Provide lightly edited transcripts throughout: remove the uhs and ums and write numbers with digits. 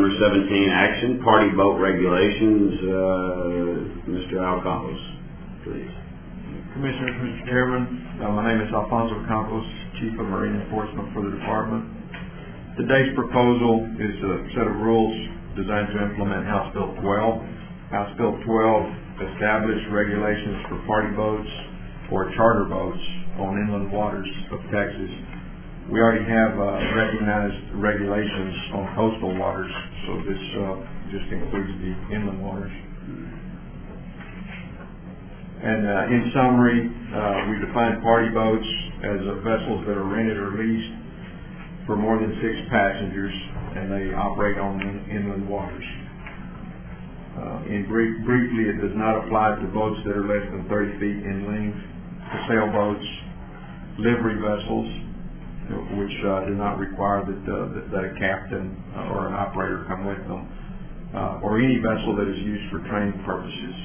number 17, action, party boat regulations. Mr. Al Campos, please. Commissioners, Mr. Chairman, my name is Alfonso Campos, Chief of Marine Enforcement for the Department. Today's proposal is a set of rules designed to implement House Bill 12. House Bill 12 established regulations for party boats or charter boats on inland waters of Texas. We already have recognized regulations on coastal waters, so this just includes the inland waters. And in summary, we define party boats as vessels that are rented or leased for more than 6 passengers, and they operate on inland waters. Briefly, it does not apply to boats that are less than 30 feet in length, to sailboats, livery vessels, which do not require that a captain or an operator come with them, or any vessel that is used for training purposes.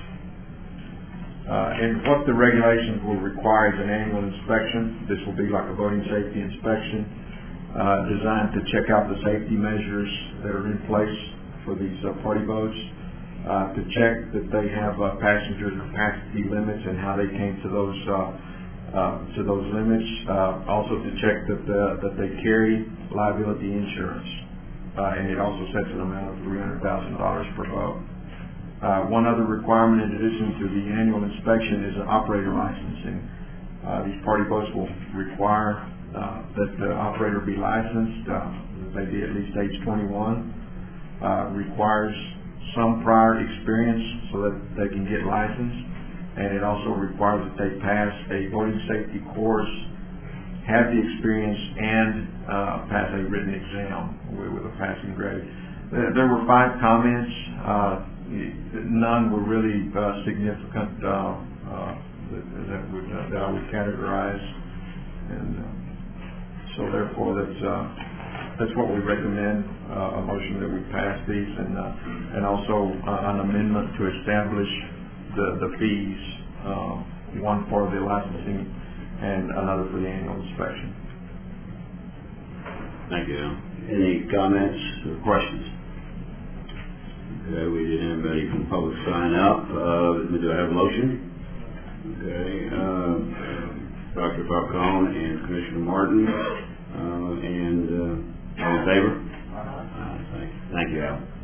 And what the regulations will require is an annual inspection. This will be like a boating safety inspection, designed to check out the safety measures that are in place for these party boats, to check that they have passenger capacity limits and how they came to those limits. Also to check that they carry liability insurance, and it also sets an amount of $300,000 per boat. One other requirement in addition to the annual inspection is an operator licensing. These party boats will require that the operator be licensed, that they be at least age 21, requires some prior experience so that they can get licensed, and it also requires that they pass a boating safety course, have the experience, and pass a written exam with a passing grade. There were 5 comments. None were really significant that I would categorize, and so therefore that's what we recommend, a motion that we pass these, and also an amendment to establish the fees, one for the licensing and another for the annual inspection. Thank you. Any comments or questions? Okay, we didn't have anybody from the public sign up. Do I have a motion? Okay, Dr. Falcone and Commissioner Martin, and all in favor? Thank you, Al.